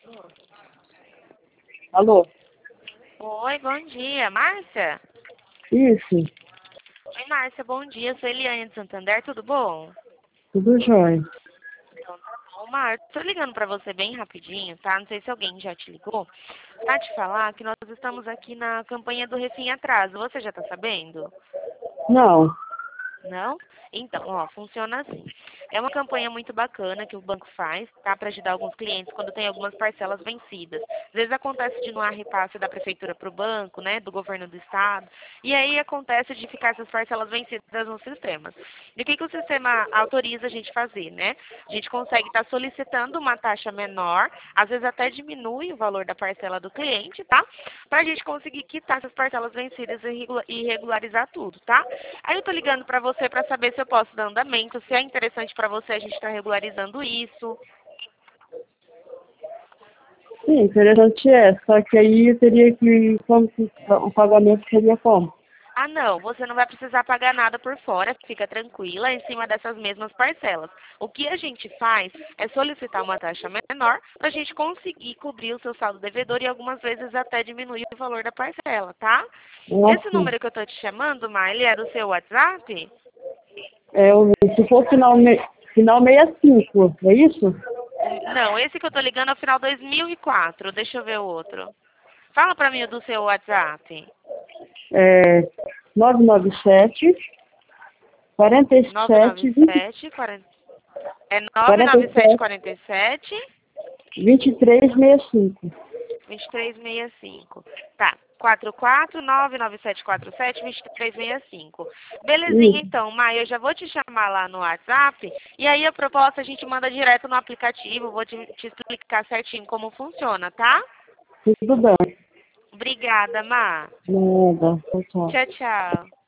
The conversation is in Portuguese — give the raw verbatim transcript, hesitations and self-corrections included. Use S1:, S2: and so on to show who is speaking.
S1: Alô?
S2: Oi, bom dia. Márcia?
S1: Isso,
S2: Oi, Márcia, bom dia. Eu sou Eliane de Santander, tudo bom?
S1: tudo jóia.
S2: Então tá bom, Márcia. Tô ligando pra você bem rapidinho, tá? Não sei se alguém já te ligou. Pra te falar que nós estamos aqui na campanha do Refim Atraso. Você já tá sabendo?
S1: Não,
S2: Não? Então, ó, funciona assim. É uma campanha muito bacana que o banco faz, tá? Para ajudar alguns clientes quando tem algumas parcelas vencidas. Às vezes acontece de não há repasse da prefeitura para o banco, né? Do governo do estado. E aí acontece de ficar essas parcelas vencidas nos sistemas. E o que, que o sistema autoriza a gente fazer, né? A gente consegue estar solicitando uma taxa menor, às vezes até diminui o valor da parcela do cliente, tá? Para a gente conseguir quitar essas parcelas vencidas e regula- e regularizar tudo, tá? Aí eu tô ligando para você para saber se eu posso dar andamento, se é interessante para você a gente estar regularizando isso.
S1: sim, interessante é, só que aí eu teria que, como que o pagamento seria como?
S2: Ah, não, você não vai precisar pagar nada por fora, fica tranquila, em cima dessas mesmas parcelas. O que a gente faz é solicitar uma taxa menor para a gente conseguir cobrir o seu saldo devedor e algumas vezes até diminuir o valor da parcela, tá? Esse
S1: Nossa,
S2: número que eu tô te chamando, Marli, é do seu WhatsApp?
S1: é, o- se for final, me, final sessenta e cinco, é isso?
S2: O- Não, esse que eu tô ligando é o final dois mil e quatro, deixa eu ver o outro. Fala para mim o do seu WhatsApp.
S1: É nove nove sete, quarenta e sete, vinte,
S2: nove nove sete, quarenta é nove
S1: quarenta
S2: nove
S1: e
S2: sete
S1: sete,
S2: quarenta e sete
S1: vinte e três sessenta e cinco.
S2: vinte e três sessenta e cinco. Tá. quatro quatro nove nove sete quatro sete dois três seis cinco. Belezinha,
S1: Isso,
S2: então, Maia, eu já vou te chamar lá no WhatsApp e aí a proposta a gente manda direto no aplicativo, vou te, te explicar certinho como funciona, tá?
S1: tudo bem.
S2: Obrigada, Má.
S1: Nada, tchau, tchau.
S2: Tchau, tchau.